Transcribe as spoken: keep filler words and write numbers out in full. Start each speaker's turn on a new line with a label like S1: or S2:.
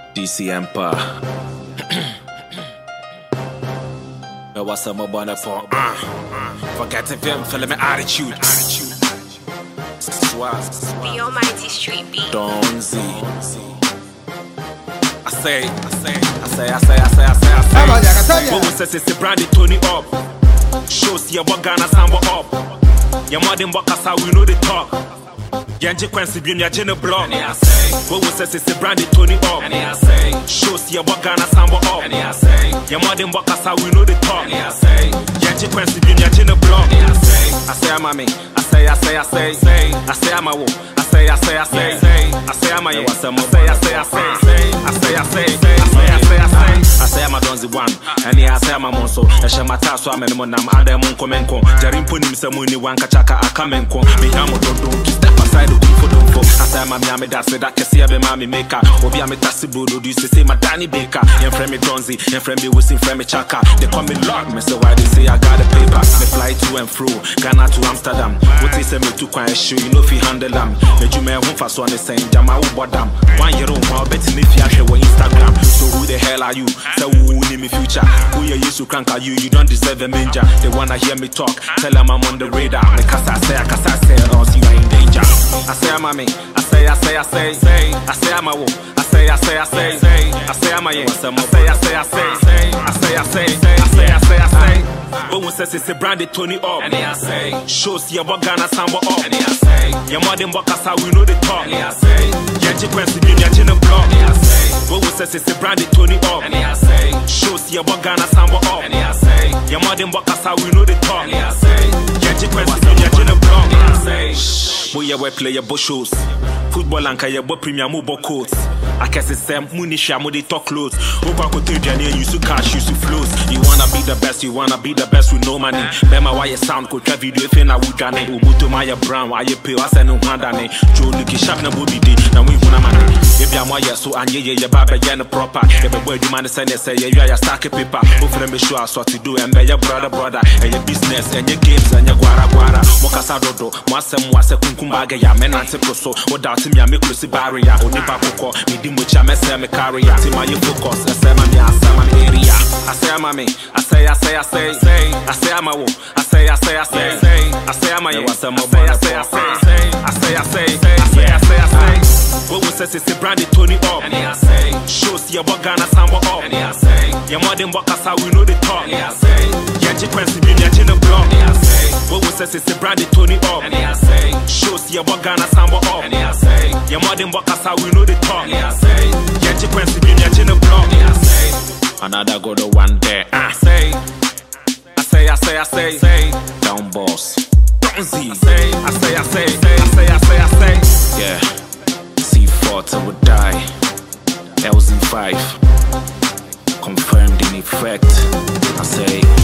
S1: D C Empire. Me what's up, my bonnet for? Forget if I'm feeling my attitude. Swag.
S2: The almighty street beat.
S1: Don't see. I say, I say, I say, I say, I say, I say, I say. What was this? It's Brandy Tony up. Shows you what Ghana Sambo up. Your modern Bakasa, we know the talk. Yanji Quincy Beam, your general block. What was this? It's Brandy Tony up. Shows you what Ghana Sambo up. Your modern Bakasa, we know the talk. Yanji Quincy Beam, your general block. I say, I'm a me. I say, I say, I say, I say, I'm a wo. I say, I say, I say, I say, I'm a yo. I say, I say, I say, I say, I say, I say, I say, I say, I say, I'm a donzi one. And I say, I'm a monso. I share my task, so I'm a monam. I'm a monko menko. Jarim punim some money one kachaka. I come menko. Me amo don't do step aside. I say, I'm a miami that's it. I can see a mommy maker. Obi am a tassibu. Do you say my Danny Baker? Your friend me donzi. Your friend me was in friend me chaka. They call me Lord. Me say why they say I got a paper. Me fly to and fro. Ghana to Amsterdam. What they say me to quiet show. You know if you handle them. Let you make home for so on the same jam. I will bottom. One year old, I'll bet me if you share with Instagram. So who the hell are you? Say who name me future? Who you used to crank are you? You don't deserve a ninja. They wanna hear me talk. Tell them I'm on the radar. Because I say, because I say, or see you in danger. I say I'm a me. I say, I say, I say, I say I'm a wo. I say, I say, I say, I say I'm a yeah. I say, I say, I say, I say, I say, I say, I say, I say. But when says it's a Brandy Tony up, and I say, shows you what Ghana Sambo up, and I say, your modern Bakasa, we know the talk, and I say, Yanji Quincy Beam, your general block, and I say, but when says it's a Brandy Tony up, and I say, shows you what Ghana Sambo up, and I say, your modern Bakasa, we know the talk, and I say, Yanji Quincy Beam, your general block, and I say, we are player shows. Football and kaya bo premium mo coats. I guess it's them munisha mo they talk clothes. Opa ko three jani use to cash use to flows. You wanna be the best, you wanna be the best with no money. Bema why you sound ko try video if na we gane. Ubuto my brown why you pay us no handa ne. Joe Lucky sharp na body day na we huna money. If you am why so anye ye baba ye no proper. If a boy you man say say you are stack paper. Who friend me show us what to do and be your brother brother. And your business and your games and your guara guara. Mokasa dodo, mo asem mo ase kunkumba ga ya men ante so. To me, I make close barrier. Only Paco, me dimucha, me say me carrier. See my focus, I say, I'm a Sam area. I say, I'm a me. I say, I say, I say, I say, I'm a wo. I say, I say, I say, I say, I'm a yo. I say, I say, I say, I say, I say, I say, I say, I say. What we say is a Brandy Tony up, and I say, shows you what Ghana Sambo up, and I say, your modern Bakasa, we know the talk, and I say, Yanji Quincy Beam, your general block, and I say, what we say is a Brandy Tony up, and I say, shows you what Ghana Sambo up, and I say, your modern Bakasa, we know the talk, and I say, Yanji Quincy Beam, your general block, and I say, another go to one day, I say, I say, I say, I say, down boss, don't see, I say, I say, I say, I say, I say, I say, yeah. C four till we die. L Z five confirmed in effect. I say